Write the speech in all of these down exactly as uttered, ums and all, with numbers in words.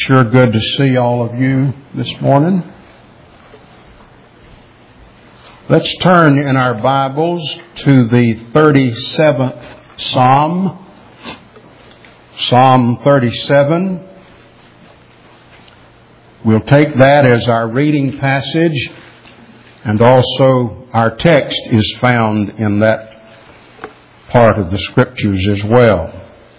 Sure good to see all of you this morning. Let's turn in our Bibles to the thirty-seventh Psalm. Psalm thirty-seven. We'll take that as our reading passage, and also our text is found in that part of the Scriptures as well.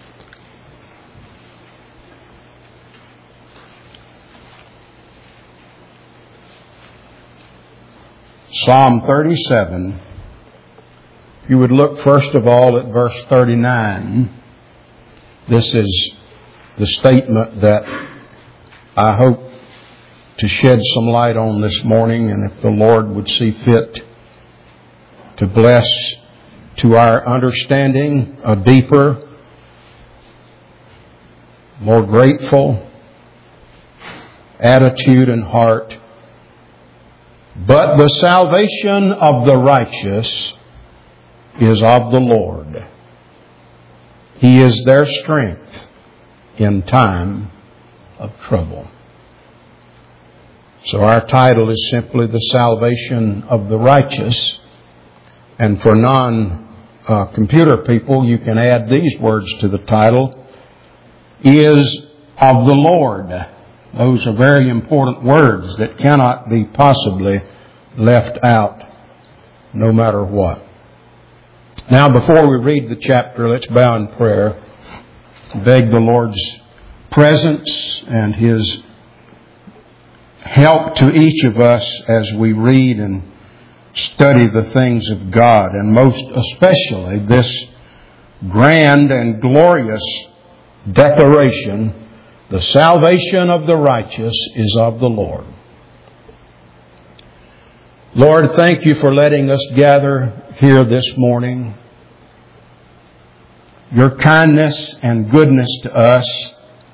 Psalm thirty-seven. You would look first of all at verse thirty-nine. This is the statement that I hope to shed some light on this morning, and if the Lord would see fit to bless to our understanding a deeper, more grateful attitude and heart. But the salvation of the righteous is of the Lord. He is their strength in time of trouble. So our title is simply The Salvation of the Righteous. And for non-computer people, you can add these words to the title, is of the Lord. Those are very important words that cannot be possibly left out no matter what. Now, before we read the chapter, let's bow in prayer. Beg the Lord's presence and His help to each of us as we read and study the things of God, and most especially this grand and glorious declaration, the salvation of the righteous is of the Lord. Lord, thank you for letting us gather here this morning. Your kindness and goodness to us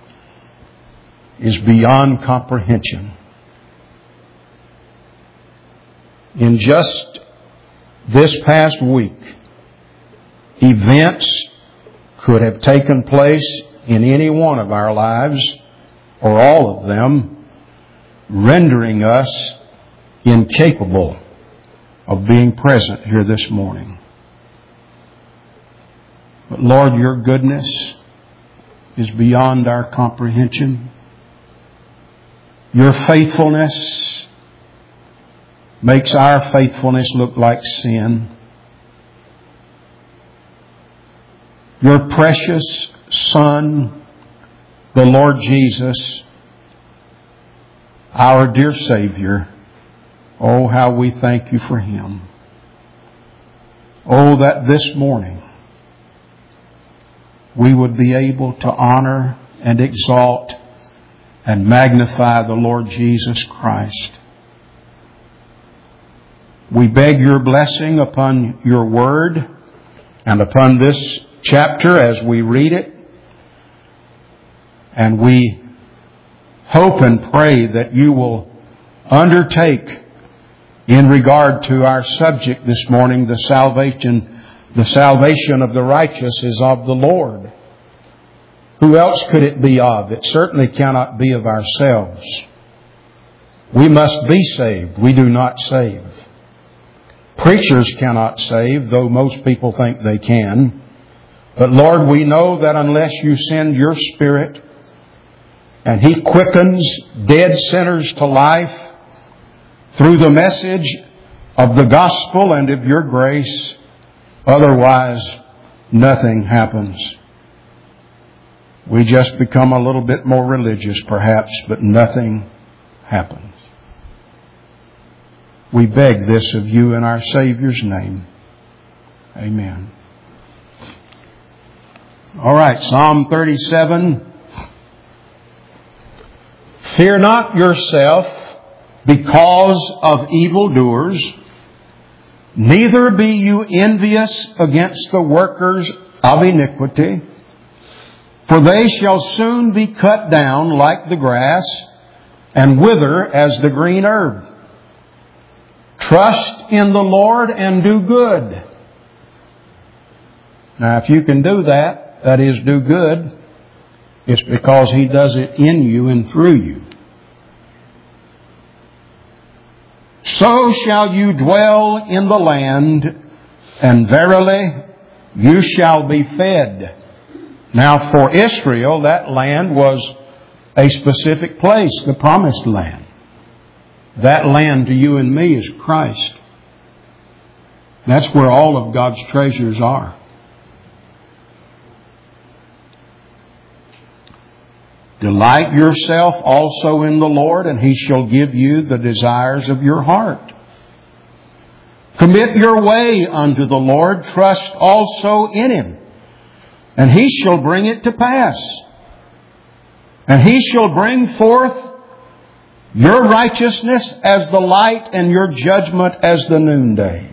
is beyond comprehension. In just this past week, events could have taken place in any one of our lives, or all of them, rendering us incapable of being present here this morning. But Lord, your goodness is beyond our comprehension. Your faithfulness makes our faithfulness look like sin. Your precious Son, the Lord Jesus, our dear Savior, oh, how we thank you for Him. Oh, that this morning we would be able to honor and exalt and magnify the Lord Jesus Christ. We beg your blessing upon your word and upon this chapter as we read it. And we hope and pray that you will undertake in regard to our subject this morning, the salvation, the salvation of the righteous is of the Lord. Who else could it be of? It certainly cannot be of ourselves. We must be saved. We do not save. Preachers cannot save, though most people think they can. But Lord, we know that unless you send your Spirit and He quickens dead sinners to life through the message of the gospel and of your grace, otherwise nothing happens. We just become a little bit more religious perhaps, but nothing happens. We beg this of you in our Savior's name. Amen. All right, Psalm thirty-seven. Fear not yourself because of evildoers, neither be you envious against the workers of iniquity, for they shall soon be cut down like the grass and wither as the green herb. Trust in the Lord and do good. Now, if you can do that, that is, do good, It's because He does it in you and through you. So shall you dwell in the land, and verily you shall be fed. Now for Israel, that land was a specific place, the promised land. That land to you and me is Christ. That's where all of God's treasures are. Delight yourself also in the Lord, and He shall give you the desires of your heart. Commit your way unto the Lord, trust also in Him, and He shall bring it to pass. And He shall bring forth your righteousness as the light, and your judgment as the noonday.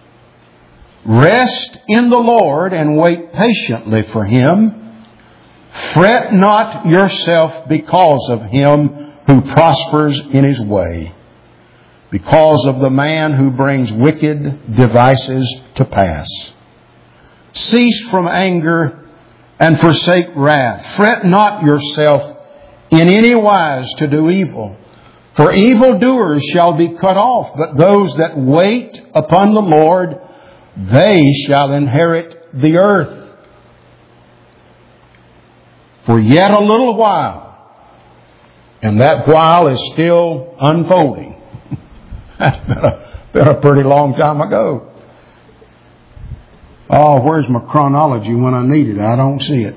Rest in the Lord and wait patiently for Him. Fret not yourself because of him who prospers in his way, because of the man who brings wicked devices to pass. Cease from anger and forsake wrath. Fret not yourself in any wise to do evil, for evildoers shall be cut off, but those that wait upon the Lord, they shall inherit the earth. For yet a little while, and that while is still unfolding. That's been a, been a pretty long time ago. Oh, where's my chronology when I need it? I don't see it.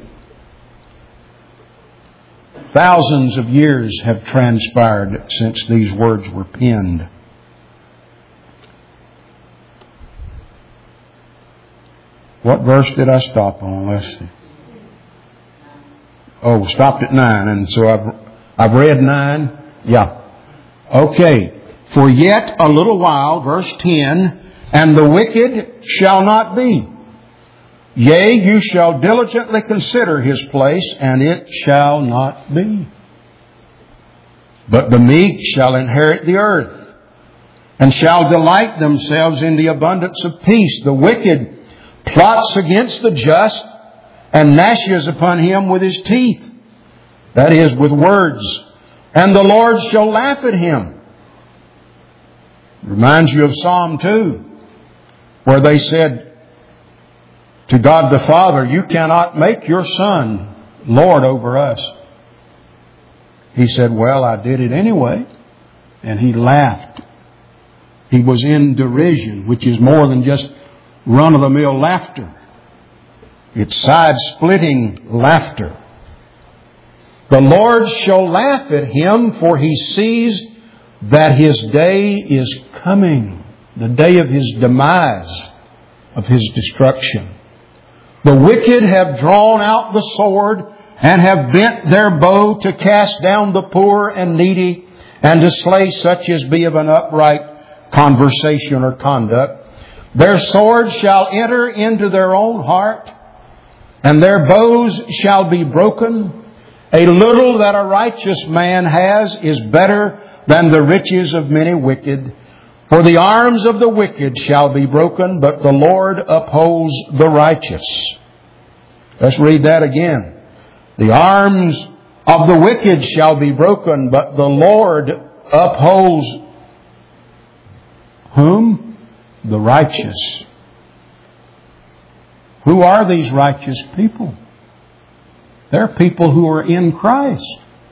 Thousands of years have transpired since these words were penned. What verse did I stop on? Let's see. Oh, stopped at nine, and so I've I've read nine. Yeah. Okay. For yet a little while, verse ten, and the wicked shall not be. Yea, you shall diligently consider his place, and it shall not be. But the meek shall inherit the earth, and shall delight themselves in the abundance of peace. The wicked plots against the just, and gnashes upon him with his teeth, that is, with words. And the Lord shall laugh at him. Reminds you of Psalm two, where they said to God the Father, you cannot make your Son Lord over us. He said, well, I did it anyway. And He laughed. He was in derision, which is more than just run-of-the-mill laughter. It's side-splitting laughter. The Lord shall laugh at him, for He sees that his day is coming, the day of his demise, of his destruction. The wicked have drawn out the sword and have bent their bow to cast down the poor and needy and to slay such as be of an upright conversation or conduct. Their sword shall enter into their own heart, and their bows shall be broken. A little that a righteous man has is better than the riches of many wicked. For the arms of the wicked shall be broken, but the Lord upholds the righteous. Let's read that again. The arms of the wicked shall be broken, but the Lord upholds whom? The righteous. Who are these righteous people? They're people who are in Christ.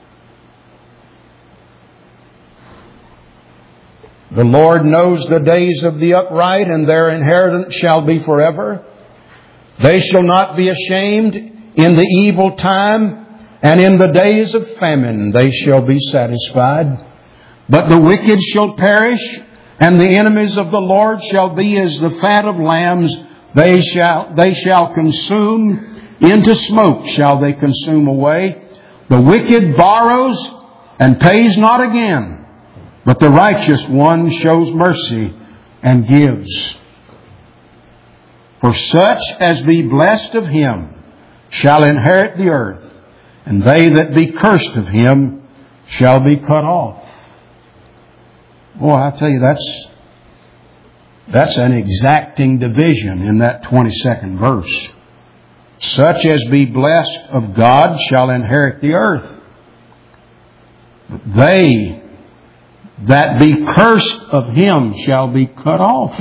The Lord knows the days of the upright, and their inheritance shall be forever. They shall not be ashamed in the evil time, and in the days of famine they shall be satisfied. But the wicked shall perish, and the enemies of the Lord shall be as the fat of lambs. They shall, they shall consume, into smoke shall they consume away. The wicked borrows and pays not again, but the righteous one shows mercy and gives. For such as be blessed of Him shall inherit the earth, and they that be cursed of Him shall be cut off. Boy, I tell you, that's That's an exacting division in that twenty-second verse. Such as be blessed of God shall inherit the earth. But they that be cursed of Him shall be cut off.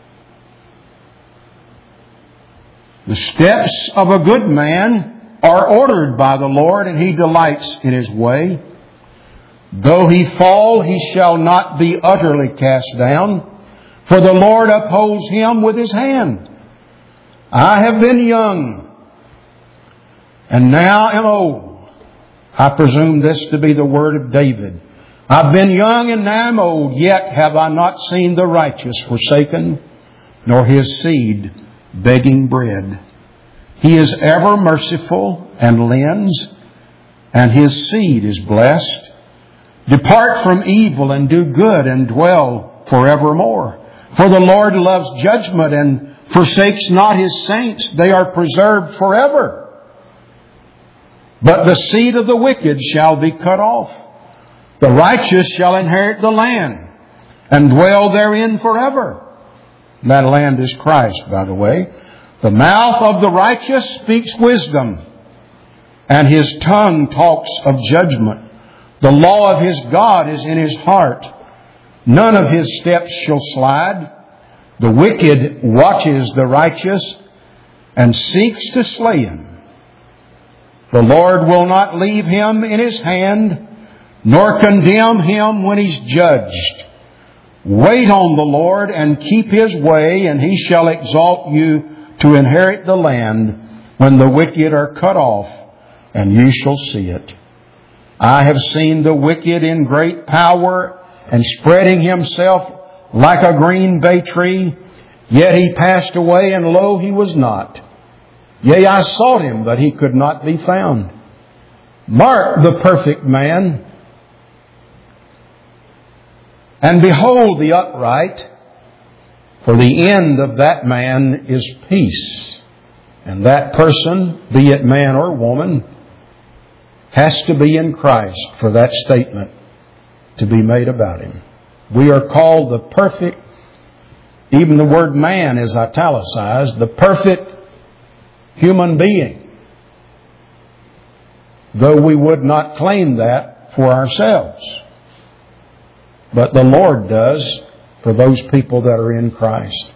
The steps of a good man are ordered by the Lord, and He delights in His way. Though he fall, he shall not be utterly cast down, for the Lord upholds him with His hand. I have been young, and now am old. I presume this to be the word of David. I've been young and now am old, yet have I not seen the righteous forsaken, nor his seed begging bread. He is ever merciful and lends, and his seed is blessed. Depart from evil and do good and dwell forevermore. For the Lord loves judgment and forsakes not His saints. They are preserved forever. But the seed of the wicked shall be cut off. The righteous shall inherit the land and dwell therein forever. That land is Christ, by the way. The mouth of the righteous speaks wisdom, and his tongue talks of judgment. The law of his God is in his heart. None of his steps shall slide. The wicked watches the righteous and seeks to slay him. The Lord will not leave him in his hand, nor condemn him when he's judged. Wait on the Lord and keep His way, and He shall exalt you to inherit the land when the wicked are cut off, and you shall see it. I have seen the wicked in great power and spreading himself like a green bay tree, yet he passed away, and lo, he was not. Yea, I sought him, but he could not be found. Mark the perfect man, and behold the upright, for the end of that man is peace. And that person, be it man or woman, has to be in Christ for that statement to be made about him. We are called the perfect, even the word man is italicized, the perfect human being. Though we would not claim that for ourselves. But the Lord does for those people that are in Christ.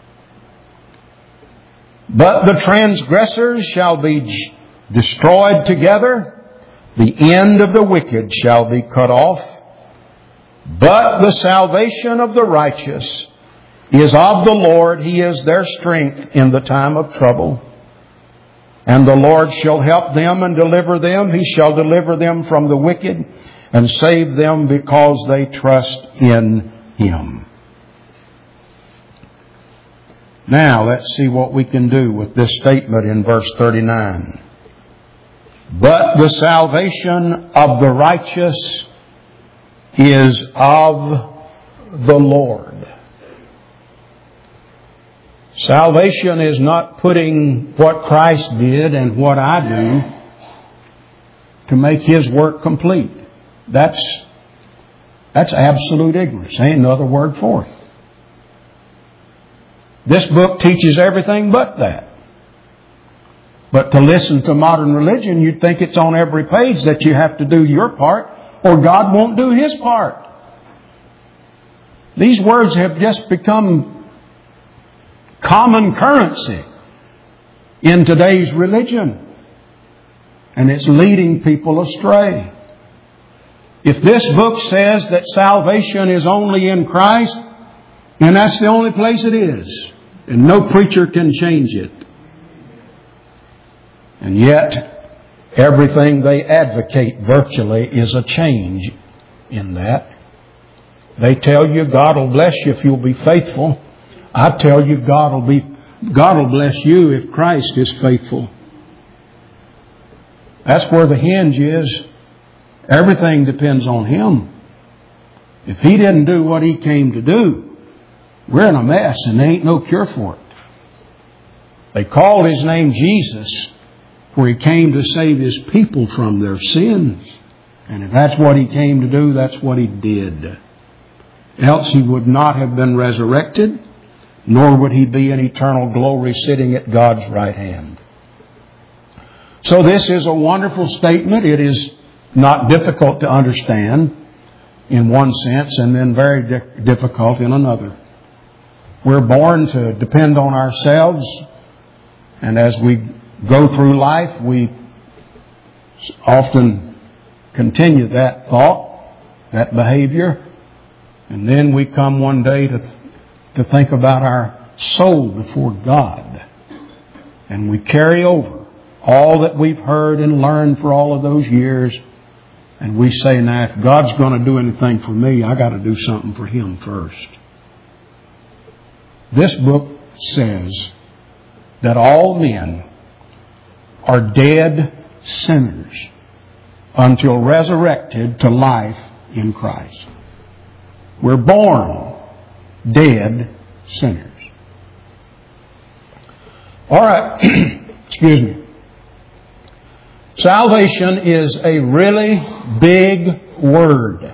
But the transgressors shall be destroyed together. The end of the wicked shall be cut off. But the salvation of the righteous is of the Lord. He is their strength in the time of trouble. And the Lord shall help them and deliver them. He shall deliver them from the wicked and save them because they trust in Him. Now let's see what we can do with this statement in verse thirty-nine. But the salvation of the righteous is of the Lord. Salvation is not putting what Christ did and what I do to make His work complete. That's, that's absolute ignorance. There ain't another word for it. This book teaches everything but that. But to listen to modern religion, you'd think it's on every page that you have to do your part or God won't do His part. These words have just become common currency in today's religion. And it's leading people astray. If this book says that salvation is only in Christ, then that's the only place it is. And no preacher can change it. And yet, everything they advocate virtually is a change in that. They tell you God will bless you if you'll be faithful. I tell you God will be, God will bless you if Christ is faithful. That's where the hinge is. Everything depends on Him. If He didn't do what He came to do, we're in a mess and there ain't no cure for it. They called His name Jesus, for He came to save His people from their sins. And if that's what He came to do, that's what He did. Else He would not have been resurrected, nor would He be in eternal glory sitting at God's right hand. So this is a wonderful statement. It is not difficult to understand in one sense and then very di- difficult in another. We're born to depend on ourselves, and as we go through life, we often continue that thought, that behavior, and then we come one day to, to think about our soul before God. And we carry over all that we've heard and learned for all of those years, and we say, now, if God's going to do anything for me, I got to do something for Him first. This book says that all men are dead sinners until resurrected to life in Christ. We're born dead sinners. All right. Excuse me. Salvation is a really big word.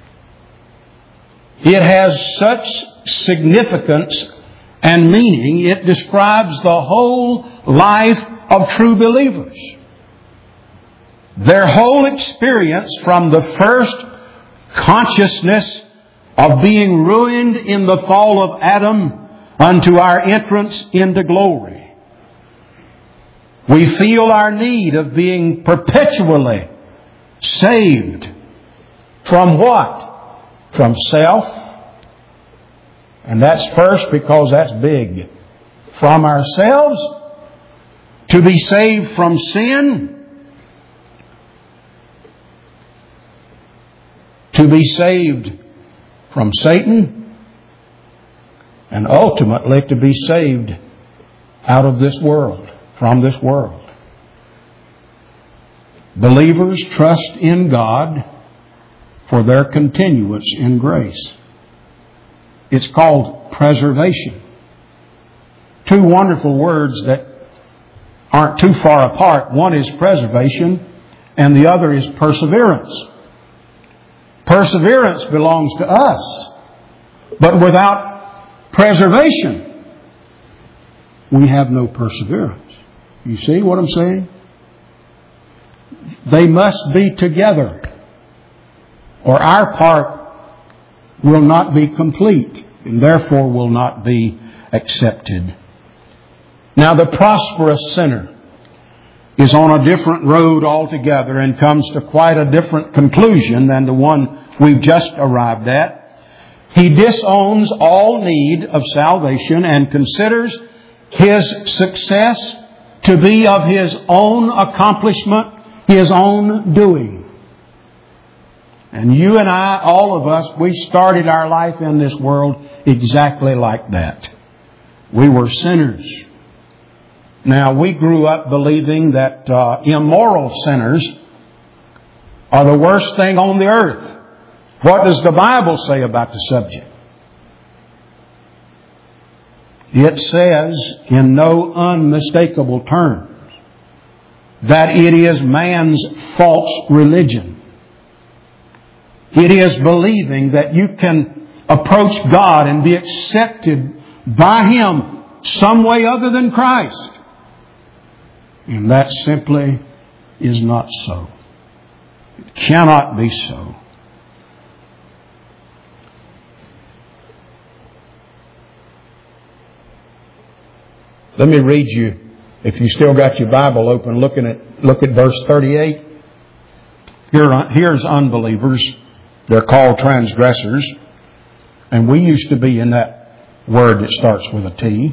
It has such significance and meaning. It describes the whole life of true believers. Their whole experience from the first consciousness of being ruined in the fall of Adam unto our entrance into glory. We feel our need of being perpetually saved from what? From self. And that's first because that's big. From ourselves, to be saved from sin, to be saved from Satan, and ultimately to be saved out of this world, from this world. Believers trust in God for their continuance in grace. It's called preservation. Two wonderful words that aren't too far apart. One is preservation and the other is perseverance. Perseverance belongs to us. But without preservation, we have no perseverance. You see what I'm saying? They must be together, or our part will not be complete and therefore will not be accepted. Now, the prosperous sinner is on a different road altogether and comes to quite a different conclusion than the one we've just arrived at. He disowns all need of salvation and considers his success to be of his own accomplishment, his own doing. And you and I, all of us, we started our life in this world exactly like that. We were sinners. Now, we grew up believing that uh, immoral sinners are the worst thing on the earth. What does the Bible say about the subject? It says in no unmistakable terms that it is man's false religion. It is believing that you can approach God and be accepted by Him some way other than Christ. And that simply is not so. It cannot be so. Let me read you, if you still got your Bible open, looking at look at verse thirty-eight. Here, here's unbelievers. They're called transgressors. And we used to be in that word that starts with a T.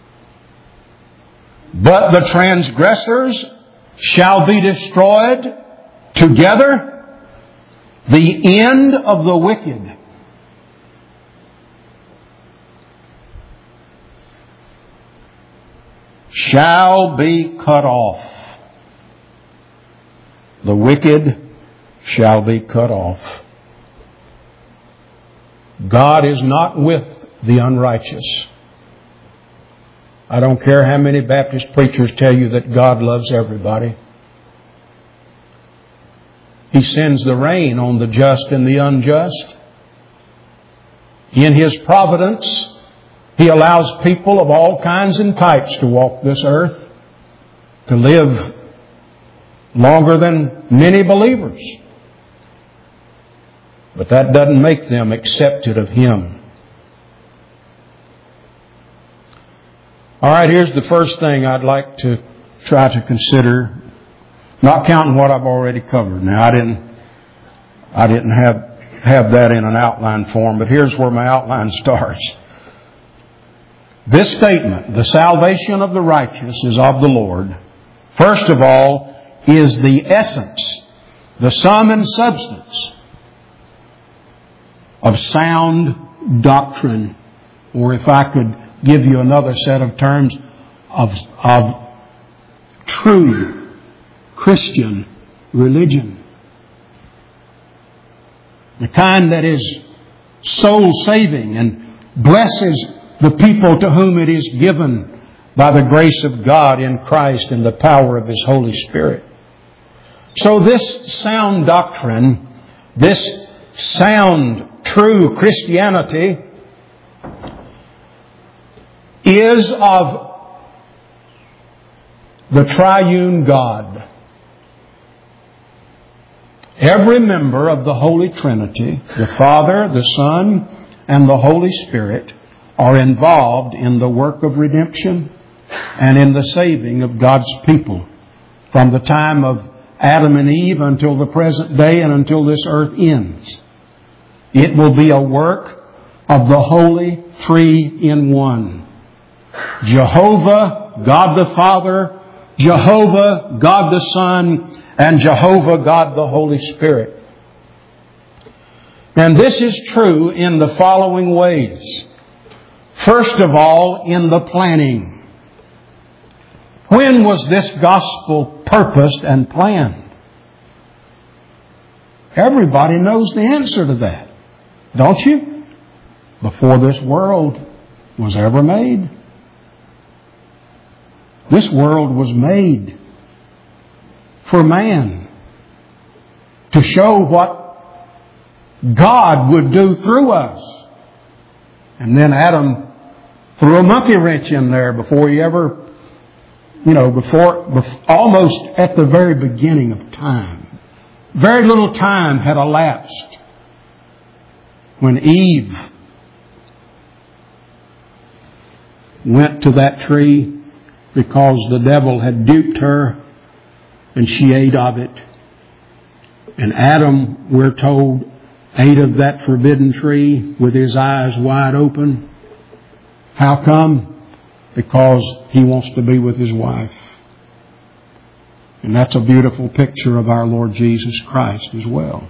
But the transgressors shall be destroyed together. The end of the wicked shall be cut off. The wicked shall be cut off. God is not with the unrighteous. I don't care how many Baptist preachers tell you that God loves everybody. He sends the rain on the just and the unjust. In His providence, He allows people of all kinds and types to walk this earth, to live longer than many believers. But that doesn't make them accepted of Him. All right, here's the first thing I'd like to try to consider, not counting what I've already covered. Now, I didn't, I didn't have have that in an outline form, but here's where my outline starts. This statement, the salvation of the righteous is of the Lord, first of all, is the essence, the sum and substance of sound doctrine, or if I could give you another set of terms, of, of true Christian religion. The kind that is soul-saving and blesses the people to whom it is given by the grace of God in Christ and the power of His Holy Spirit. So this sound doctrine, this sound, true Christianity, is of the triune God. Every member of the Holy Trinity, the Father, the Son, and the Holy Spirit, are involved in the work of redemption and in the saving of God's people from the time of Adam and Eve until the present day and until this earth ends. It will be a work of the Holy Three in One. Jehovah, God the Father, Jehovah, God the Son, and Jehovah, God the Holy Spirit. And this is true in the following ways. First of all, in the planning. When was this gospel purposed and planned? Everybody knows the answer to that, don't you? Before this world was ever made. This world was made for man to show what God would do through us. And then Adam threw a monkey wrench in there before he ever, you know, before, before almost at the very beginning of time. Very little time had elapsed when Eve went to that tree because the devil had duped her and she ate of it. And Adam, we're told, ate of that forbidden tree with his eyes wide open. How come? Because he wants to be with his wife. And that's a beautiful picture of our Lord Jesus Christ as well.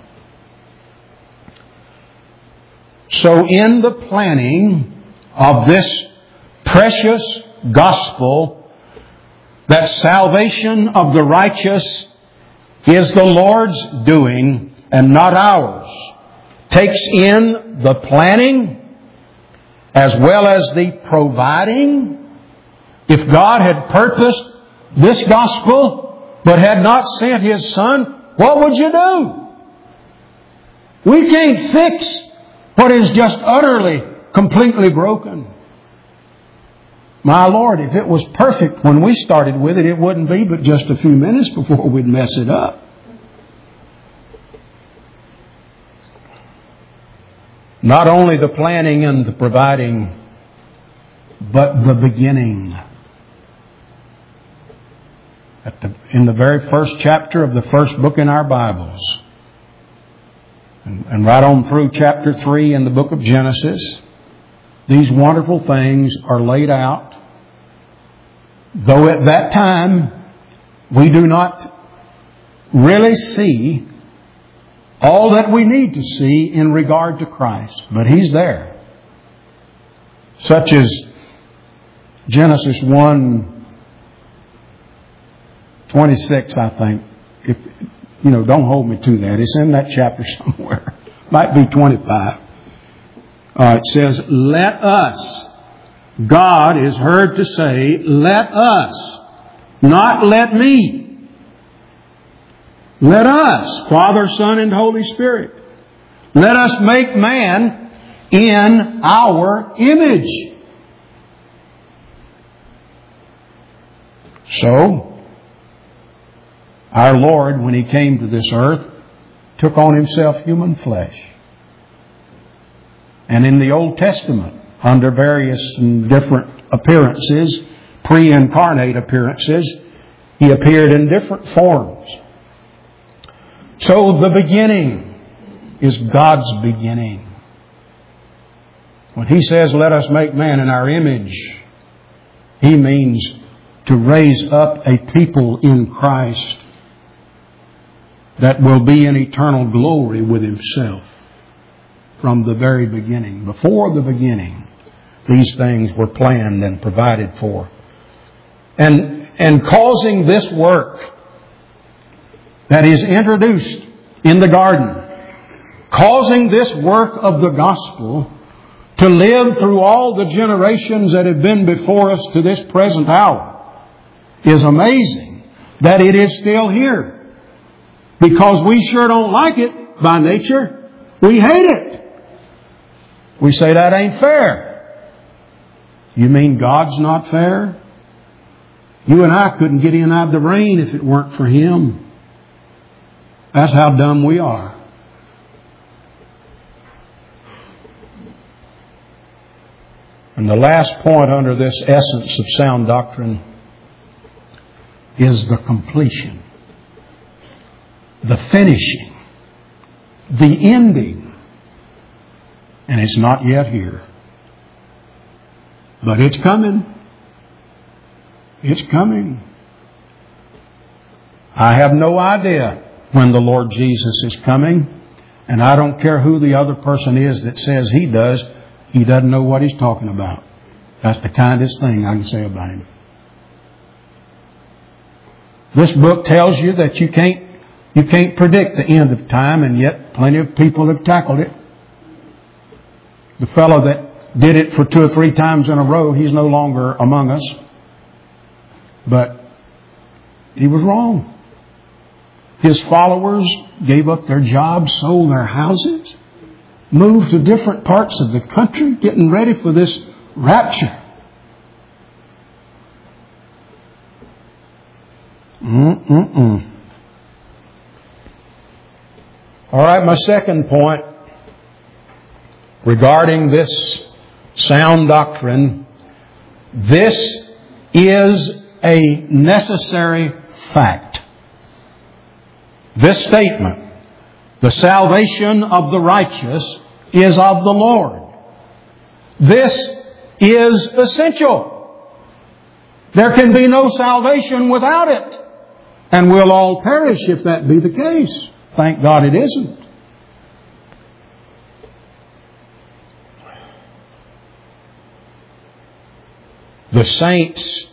So in the planning of this precious gospel, that salvation of the righteous is the Lord's doing and not ours, takes in the planning as well as the providing. If God had purposed this gospel but had not sent His Son, what would you do? We can't fix what is just utterly, completely broken. My Lord, if it was perfect when we started with it, it wouldn't be but just a few minutes before we'd mess it up. Not only the planning and the providing, but the beginning. At the, in the very first chapter of the first book in our Bibles, and, and right on through chapter three in the book of Genesis, these wonderful things are laid out. Though at that time we do not really see all that we need to see in regard to Christ, but He's there. Such as Genesis one twenty-six, I think. If you know, don't hold me to that. It's in that chapter somewhere. Might be twenty-five. Uh, it says, "Let us." God is heard to say, "Let us," not "let me." Let us, Father, Son, and Holy Spirit. Let us make man in our image. So, Our Lord, when He came to this earth, took on Himself human flesh. And in the Old Testament, under various and different appearances, pre-incarnate appearances, He appeared in different forms. So the beginning is God's beginning. When He says, let us make man in our image, He means to raise up a people in Christ that will be in eternal glory with Himself from the very beginning. Before the beginning, these things were planned and provided for. And, and causing this work that is introduced in the garden, causing this work of the gospel to live through all the generations that have been before us to this present hour, is amazing that it is still here. Because we sure don't like it by nature. We hate it. We say that ain't fair. You mean God's not fair? You and I couldn't get in out of the rain if it weren't for Him. That's how dumb we are. And the last point under this essence of sound doctrine is the completion, the finishing, the ending. And it's not yet here. But it's coming. It's coming. I have no idea when the Lord Jesus is coming. And I don't care who the other person is that says he does. He doesn't know what he's talking about. That's the kindest thing I can say about him. This book tells you that you can't you can't predict the end of time, and yet plenty of people have tackled it. The fellow that did it for two or three times in a row, he's no longer among us. But he was wrong. His followers gave up their jobs, sold their houses, moved to different parts of the country, getting ready for this rapture. Mm-mm-mm. All right, my second point regarding this sound doctrine, this is a necessary fact. This statement, the salvation of the righteous is of the Lord. This is essential. There can be no salvation without it. And we'll all perish if that be the case. Thank God it isn't. The saints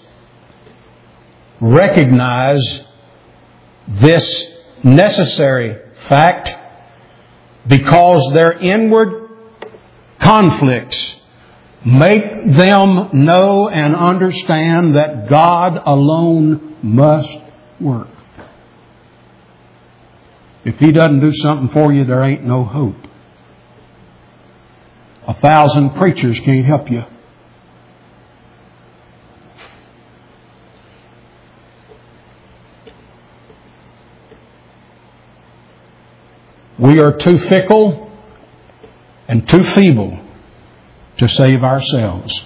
recognize this necessary fact because their inward conflicts make them know and understand that God alone must work. If He doesn't do something for you, there ain't no hope. A thousand preachers can't help you. We are too fickle and too feeble to save ourselves.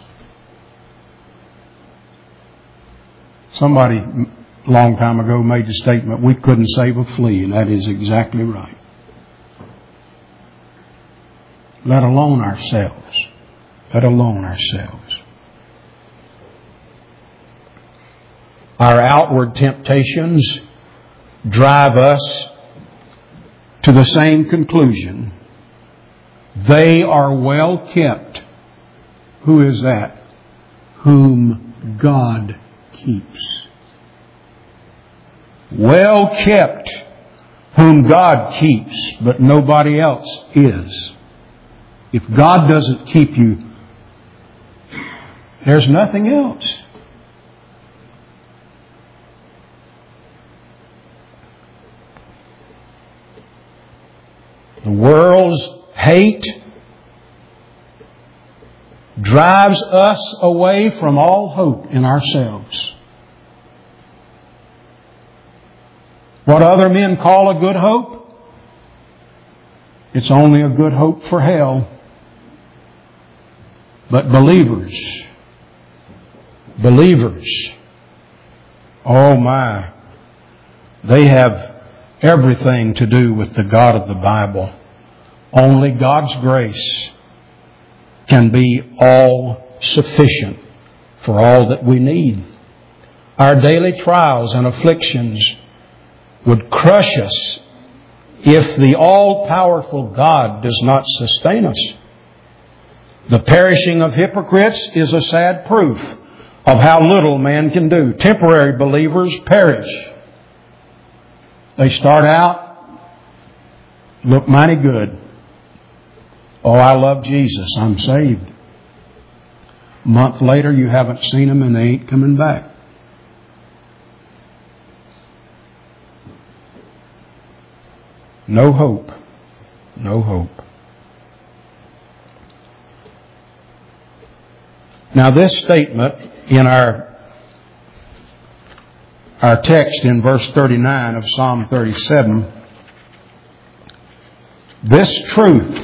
Somebody a long time ago made the statement, we couldn't save a flea, and that is exactly right. Let alone ourselves. Let alone ourselves. Our outward temptations drive us to the same conclusion. They are well kept. Who is that? Whom God keeps. Well kept, whom God keeps, but nobody else is. If God doesn't keep you, there's nothing else. The world's hate drives us away from all hope in ourselves. What other men call a good hope, it's only a good hope for hell. But believers, believers, oh my, they have everything to do with the God of the Bible. Only God's grace can be all sufficient for all that we need. Our daily trials and afflictions would crush us if the all-powerful God does not sustain us. The perishing of hypocrites is a sad proof of how little man can do. Temporary believers perish. They start out, look mighty good. Oh, I love Jesus, I'm saved. A month later, you haven't seen them and they ain't coming back. No hope. No hope. Now this statement in our, our text in verse thirty-nine of Psalm thirty-seven, this truth,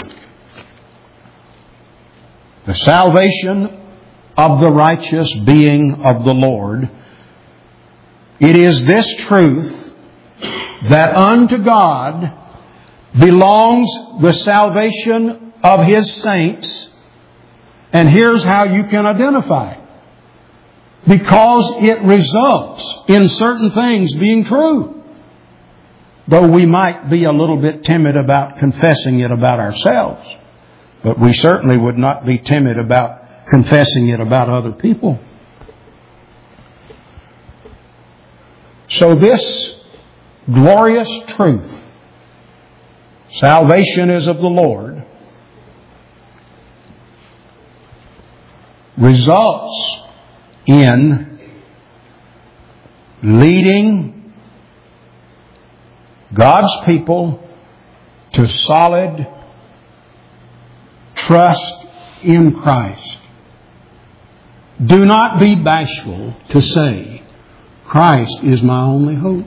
the salvation of the righteous being of the Lord, it is this truth that unto God belongs the salvation of His saints. And here's how you can identify it. Because it results in certain things being true. Though we might be a little bit timid about confessing it about ourselves. But we certainly would not be timid about confessing it about other people. So this glorious truth, salvation is of the Lord, results in leading God's people to solid trust in Christ. Do not be bashful to say, Christ is my only hope.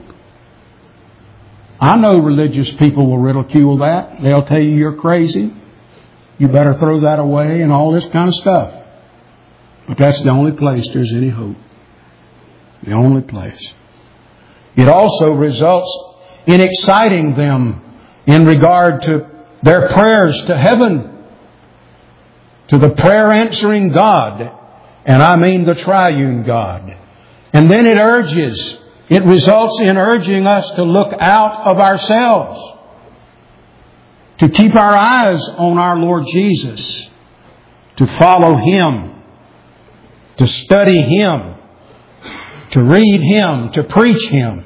I know religious people will ridicule that. They'll tell you you're crazy. You better throw that away and all this kind of stuff. But that's the only place there's any hope. The only place. It also results in exciting them in regard to their prayers to heaven, to the prayer answering God, and I mean the triune God. And then it urges, it results in urging us to look out of ourselves, to keep our eyes on our Lord Jesus, to follow Him, to study Him, to read Him, to preach Him.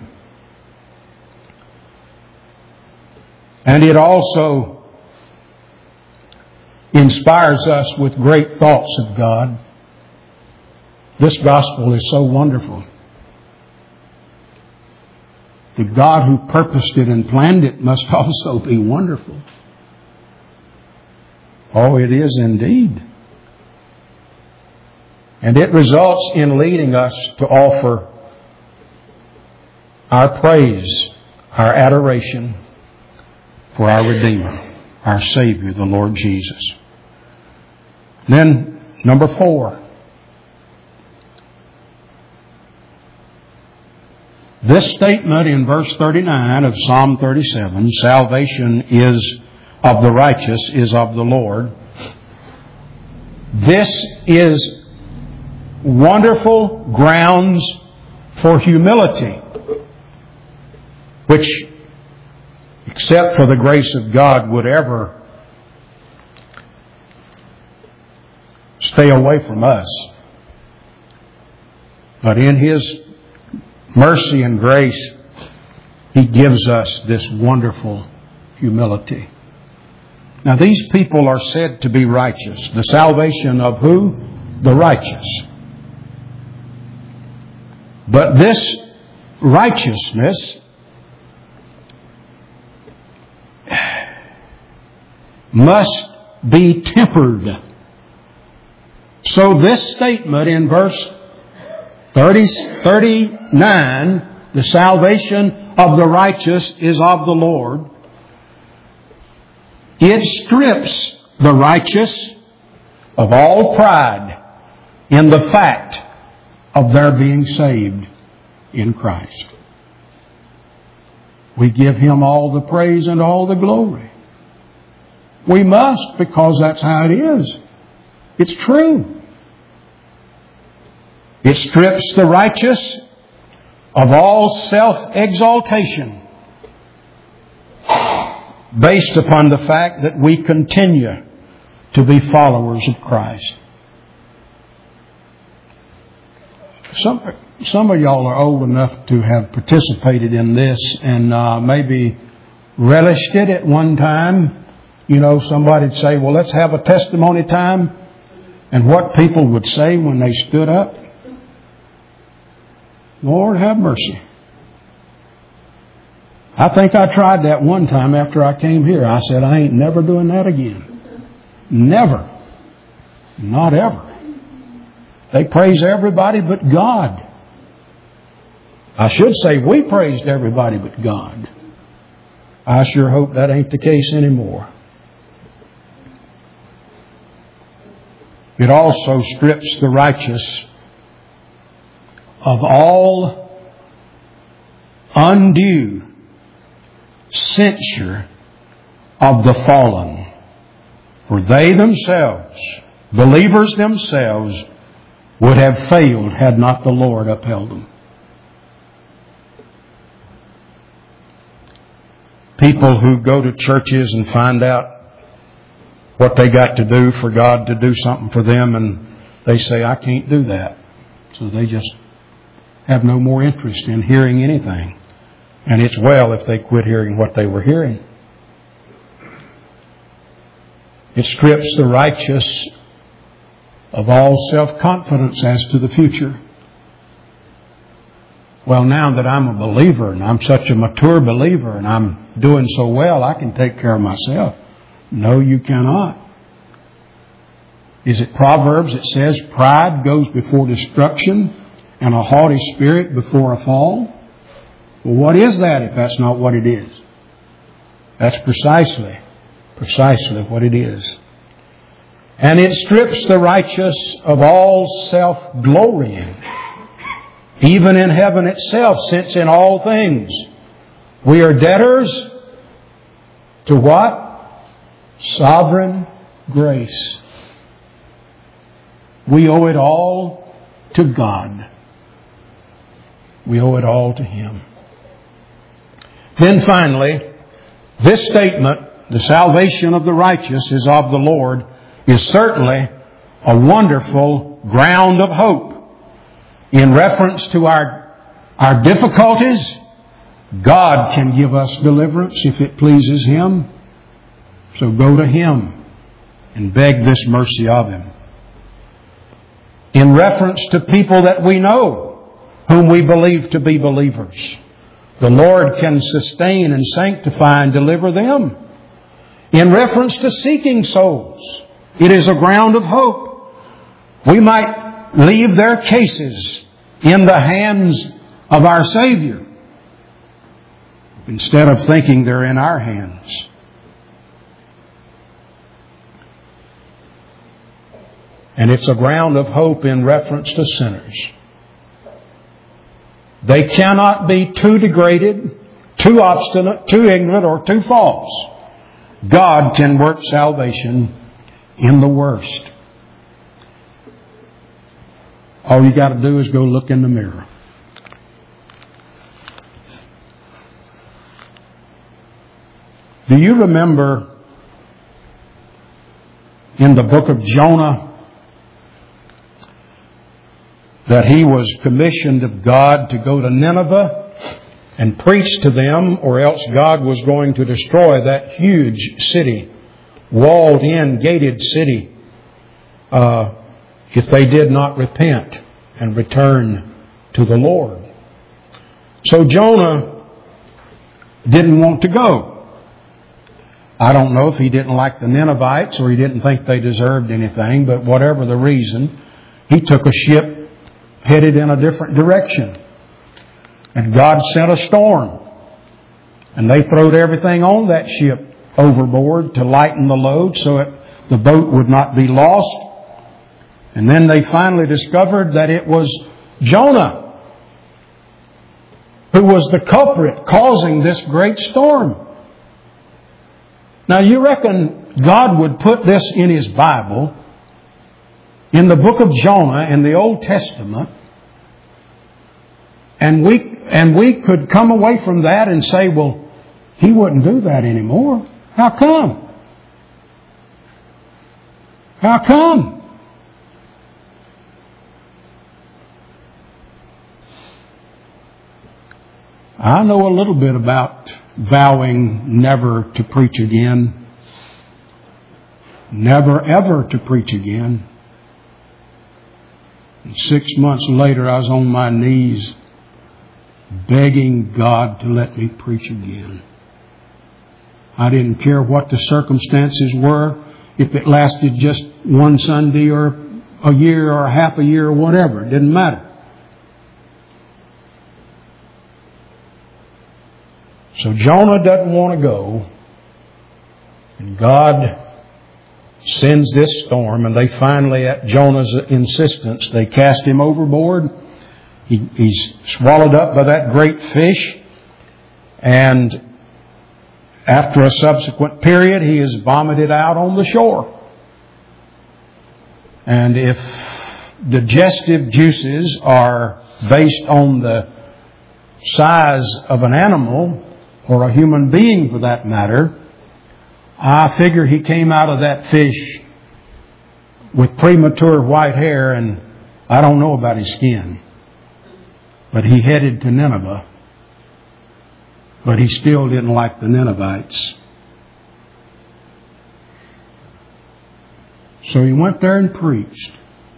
And it also inspires us with great thoughts of God. This gospel is so wonderful. The God who purposed it and planned it must also be wonderful. Oh, it is indeed. And it results in leading us to offer our praise, our adoration for our Redeemer, our Savior, the Lord Jesus. Then, number four. This statement in verse thirty-nine of Psalm thirty-seven, salvation is of the righteous, is of the Lord. This is wonderful grounds for humility, which, except for the grace of God, would ever stay away from us. But in His mercy and grace, He gives us this wonderful humility. Now, these people are said to be righteous. The salvation of who? The righteous. But this righteousness must be tempered. So this statement in verse thirty, thirty-nine the salvation of the righteous is of the Lord, it strips the righteous of all pride in the fact of their being saved in Christ. We give Him all the praise and all the glory. We must, because that's how it is. It's true. It strips the righteous of all self-exaltation based upon the fact that we continue to be followers of Christ. Some, some of y'all are old enough to have participated in this and uh, maybe relished it at one time. You know, somebody'd say, well, let's have a testimony time. And what people would say when they stood up, Lord have mercy. I think I tried that one time after I came here. I said, I ain't never doing that again. Never. Not ever. They praise everybody but God. I should say we praised everybody but God. I sure hope that ain't the case anymore. It also strips the righteous of all undue censure of the fallen. For they themselves, believers themselves, would have failed had not the Lord upheld them. People who go to churches and find out what they got to do for God to do something for them, and they say, I can't do that. So they just have no more interest in hearing anything. And it's well if they quit hearing what they were hearing. It strips the righteous of all self-confidence as to the future. Well, now that I'm a believer and I'm such a mature believer and I'm doing so well, I can take care of myself. No, you cannot. Is it Proverbs that says pride goes before destruction and a haughty spirit before a fall? Well, what is that if that's not what it is? That's precisely, precisely what it is. And it strips the righteous of all self-glorying, even in heaven itself, since in all things we are debtors to what? Sovereign grace. We owe it all to God. We owe it all to Him. Then finally, this statement, the salvation of the righteous is of the Lord, is certainly a wonderful ground of hope. In reference to our, our difficulties, God can give us deliverance if it pleases Him. So go to Him and beg this mercy of Him. In reference to people that we know, whom we believe to be believers, the Lord can sustain and sanctify and deliver them. In reference to seeking souls, it is a ground of hope. We might leave their cases in the hands of our Savior instead of thinking they're in our hands. And it's a ground of hope in reference to sinners. They cannot be too degraded, too obstinate, too ignorant, or too false. God can work salvation in the worst. All you got to do is go look in the mirror. Do you remember in the book of Jonah that he was commissioned of God to go to Nineveh and preach to them, or else God was going to destroy that huge city, walled in, gated city, uh, if they did not repent and return to the Lord. So Jonah didn't want to go. I don't know if he didn't like the Ninevites or he didn't think they deserved anything, but whatever the reason, he took a ship headed in a different direction. And God sent a storm. And they throwed everything on that ship overboard to lighten the load so it, the boat would not be lost. And then they finally discovered that it was Jonah who was the culprit causing this great storm. Now you reckon God would put this in His Bible, in the book of Jonah in the Old Testament, and we and we could come away from that and say, well, He wouldn't do that anymore. How come? How come? I know a little bit about vowing never to preach again. Never ever to preach again. And six months later, I was on my knees begging God to let me preach again. I didn't care what the circumstances were, if it lasted just one Sunday or a year or half a year or whatever. It didn't matter. So Jonah doesn't want to go. And God sends this storm, and they finally, at Jonah's insistence, they cast him overboard. He, he's swallowed up by that great fish. And after a subsequent period, he is vomited out on the shore. And if digestive juices are based on the size of an animal, or a human being for that matter, I figure he came out of that fish with premature white hair, and I don't know about his skin. But he headed to Nineveh. But he still didn't like the Ninevites. So he went there and preached.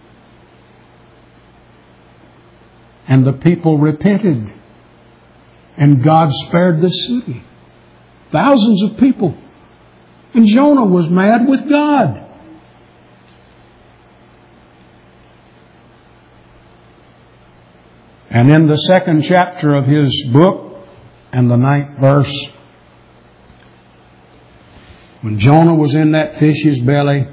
And the people repented. And God spared the city. Thousands of people. And Jonah was mad with God. And in the second chapter of his book, and the ninth verse, when Jonah was in that fish's belly,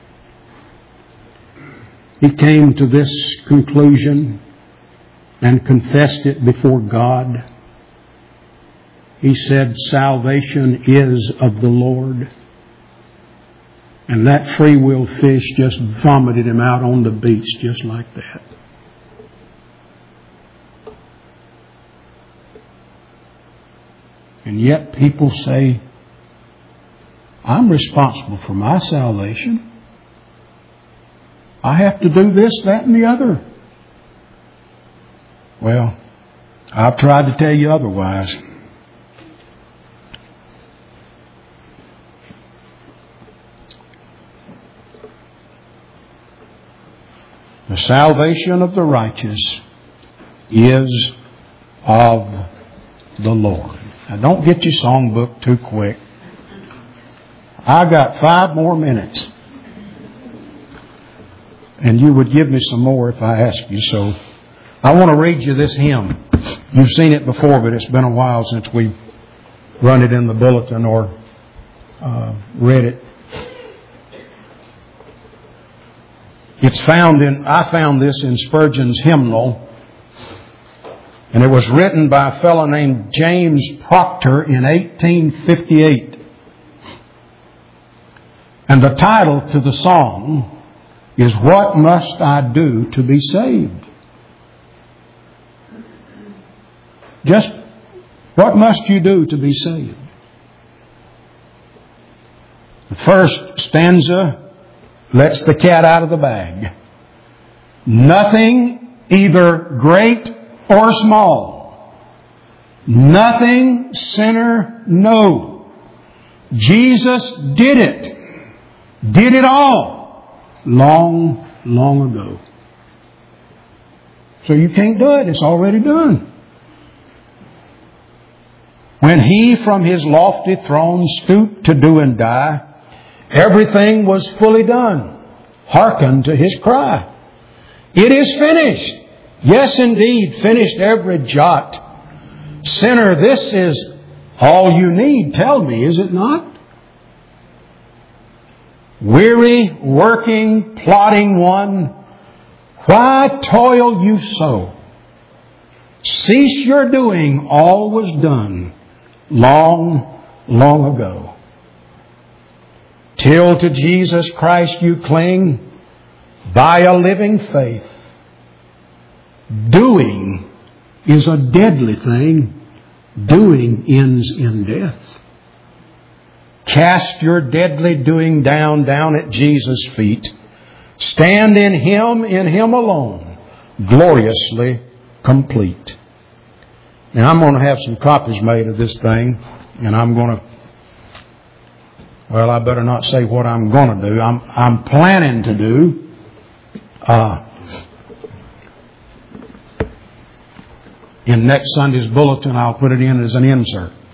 he came to this conclusion and confessed it before God. He said, salvation is of the Lord. And that free-willed fish just vomited him out on the beach just like that. And yet people say, I'm responsible for my salvation. I have to do this, that, and the other. Well, I've tried to tell you otherwise. The salvation of the righteous is of the Lord. Now, don't get your songbook too quick. I got five more minutes. And you would give me some more if I asked you. So I want to read you this hymn. You've seen it before, but it's been a while since we've run it in the bulletin or uh, read it. It's found in, I found this in Spurgeon's hymnal. And it was written by a fellow named James Proctor in eighteen fifty-eight. And the title to the song is, What Must I Do to Be Saved? Just, what must you do to be saved? The first stanza lets the cat out of the bag. Nothing, either great or small. Nothing, sinner, no. Jesus did it. Did it all. Long, long ago. So you can't do it. It's already done. When He from His lofty throne stooped to do and die, everything was fully done. Hearken to His cry. It is finished. Yes, indeed, finished every jot Sinner, this is all you need. Tell me, is it not? Weary, working, plodding one, why toil you so? Cease your doing, all was done long, long ago. Till to Jesus Christ you cling by a living faith. Doing is a deadly thing. Doing ends in death. Cast your deadly doing down, down at Jesus' feet. Stand in Him, in Him alone, gloriously complete. Now I'm going to have some copies made of this thing, and I'm going to, well, I better not say what I'm going to do. I'm, I'm planning to do, uh, in next Sunday's bulletin, I'll put it in as an insert.